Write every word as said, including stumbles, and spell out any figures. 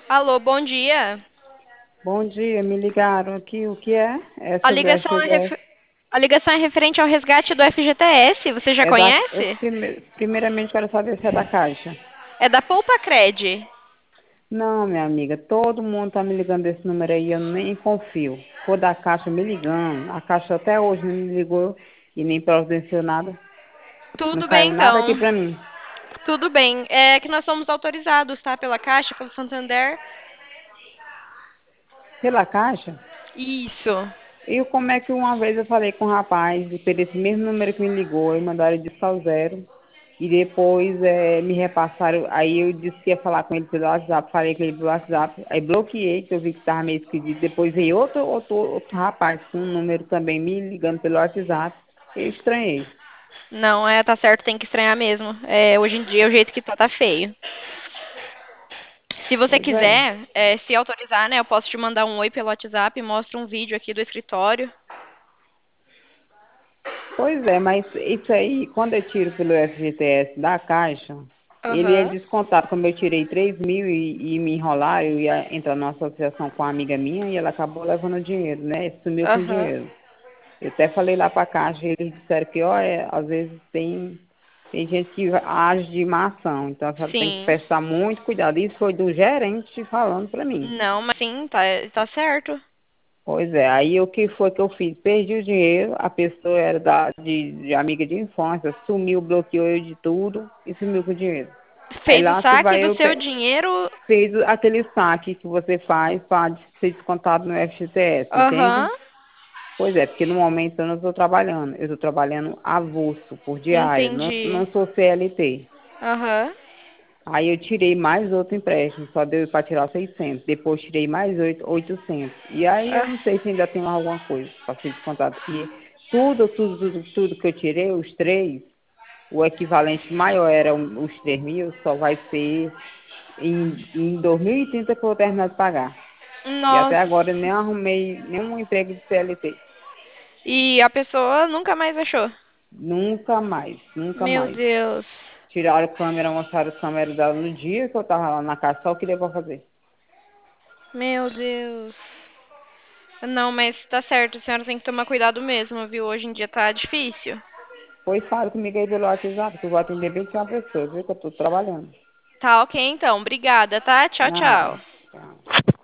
Alô, bom dia. Bom dia, me ligaram aqui. O que é? É A sobre a ligação é, ref- F G T S. a ligação é referente ao resgate do F G T S. Você já É da, eu conhece? prime- primeiramente quero saber se é da Caixa. É da Poupa Cred. Não, minha amiga, todo mundo tá me ligando desse número aí, eu nem confio. For da Caixa me ligando, a Caixa até hoje não me ligou e nem providenciou nada. Não Tudo bem, caiu nada aqui então. pra mim. Tudo bem. É que nós somos autorizados, tá? Pela Caixa, pelo Santander. Pela Caixa? Isso. E como é que uma vez eu falei com um rapaz, e pelo esse mesmo número que me ligou, e mandaram discar o zero, e depois eh, me repassaram, aí eu disse que ia falar com ele pelo WhatsApp, falei com ele pelo WhatsApp, aí bloqueei, que eu vi que estava meio esquisito, depois veio outro, outro, outro rapaz com um número também me ligando pelo WhatsApp, eu estranhei. Não, é, tá certo, tem que estranhar mesmo. É, hoje em dia, o jeito que tá, tá feio. Se você Pois é. quiser, é, se autorizar, né, eu posso te mandar um oi pelo WhatsApp, mostro um vídeo aqui do escritório. Pois é, mas isso aí, quando eu tiro pelo F G T S da Caixa, ele é Aham. descontado. Como eu tirei três mil e, e me enrolaram, eu ia entrar numa associação com uma amiga minha e ela acabou levando o dinheiro, né? Sumiu com o Aham. dinheiro. Eu até falei lá para a Caixa e eles disseram que, ó, é, às vezes tem, tem gente que age de má ação, então a senhora tem que Sim. prestar muito cuidado. Isso foi do gerente falando para mim. Não, mas sim, tá, tá certo. Pois é, aí o que foi que eu fiz? Perdi o dinheiro, a pessoa era da, de, de amiga de infância, sumiu, bloqueou eu de tudo e sumiu com o dinheiro. Aí Fez o lá se saque vai do eu seu pe- dinheiro. fez aquele saque que você faz para ser descontado no F G T S, Aham. entende? Pois é, porque no momento eu não estou trabalhando, eu estou trabalhando avulso, por diária, não, Entendi. não sou C L T. Aham. Aí eu tirei mais outro empréstimo, só deu para tirar seiscentos. Depois tirei mais oito- oitocentos. E aí eu Ah, não sei se ainda tem alguma coisa para ser descontado. Porque tudo, tudo, tudo, tudo que eu tirei, os três, o equivalente maior era um- os três mil, só vai ser em, em dois mil e trinta que eu vou terminar de pagar. E até nossa. agora eu nem arrumei nenhum emprego de C L T. E a pessoa nunca mais achou. Nunca mais, nunca Meu mais. Deus. Tiraram a câmera, mostraram a câmera dela no dia que eu tava lá na casa, só o que deu pra fazer. Meu Deus. Não, mas tá certo, a senhora tem que tomar cuidado mesmo, viu? Hoje em dia tá difícil. Pois fala comigo aí pelo WhatsApp, que eu vou atender bem que uma pessoa, viu? Que eu tô trabalhando. Tá ok então. Obrigada, tá? Tchau, Nada. tchau. Tchau.